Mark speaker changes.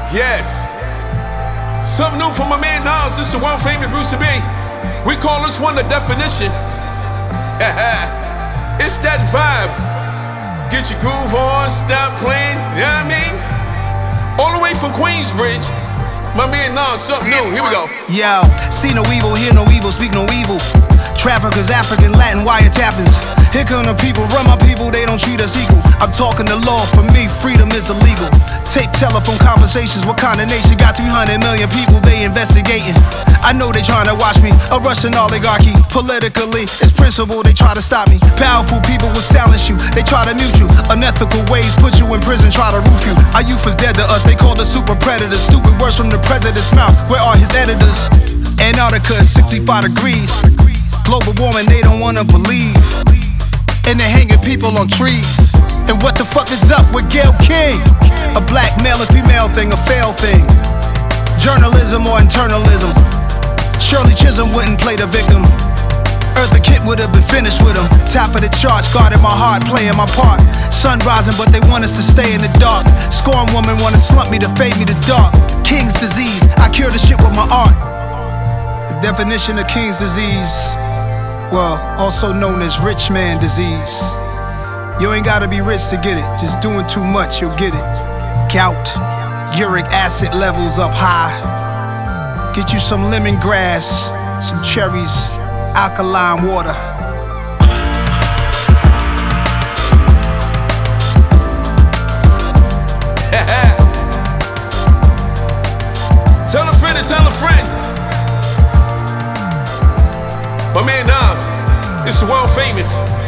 Speaker 1: Yes. Something new from my man Nas. This is the world famous Bruce B. We call this one the definition. It's that vibe. Get your groove on, stop playing, you know what I mean? All the way from Queensbridge, my man Nas, something new. Here we go.
Speaker 2: Yo, see no evil, hear no evil, speak no evil. Traffickers, African, Latin, wiretappers. Here come the people, run my people, they don't treat us equal. I'm talking the law, for me, freedom is illegal. Take telephone conversations, what kind of nation? Got 300 million people, they investigating. I know they trying to watch me, a Russian oligarchy. Politically, it's principle, they try to stop me. Powerful people will silence you, they try to mute you. Unethical ways put you in prison, try to roof you. Our youth is dead to us, they call us super predators. Stupid words from the president's mouth, where are his editors? Antarctica is 65 degrees. Global warming, they don't wanna believe. And they're hanging people on trees. And what the fuck is up with Gayle King? A black male and female thing, a failed thing. Journalism or internalism. Shirley Chisholm wouldn't play the victim. Eartha Kitt would have been finished with him. Top of the charts, guarding my heart, playing my part. Sun rising, but they want us to stay in the dark. Scorn woman wanna slump me to fade me to dark. King's disease, I cure the shit with my art. The definition of King's disease, well, also known as rich man disease. You ain't gotta be rich to get it, just doing too much, you'll get it. Gout, uric acid levels up high. Get you some lemongrass, some cherries, alkaline water.
Speaker 1: Tell a friend and tell a friend. My man Nas, this is world famous.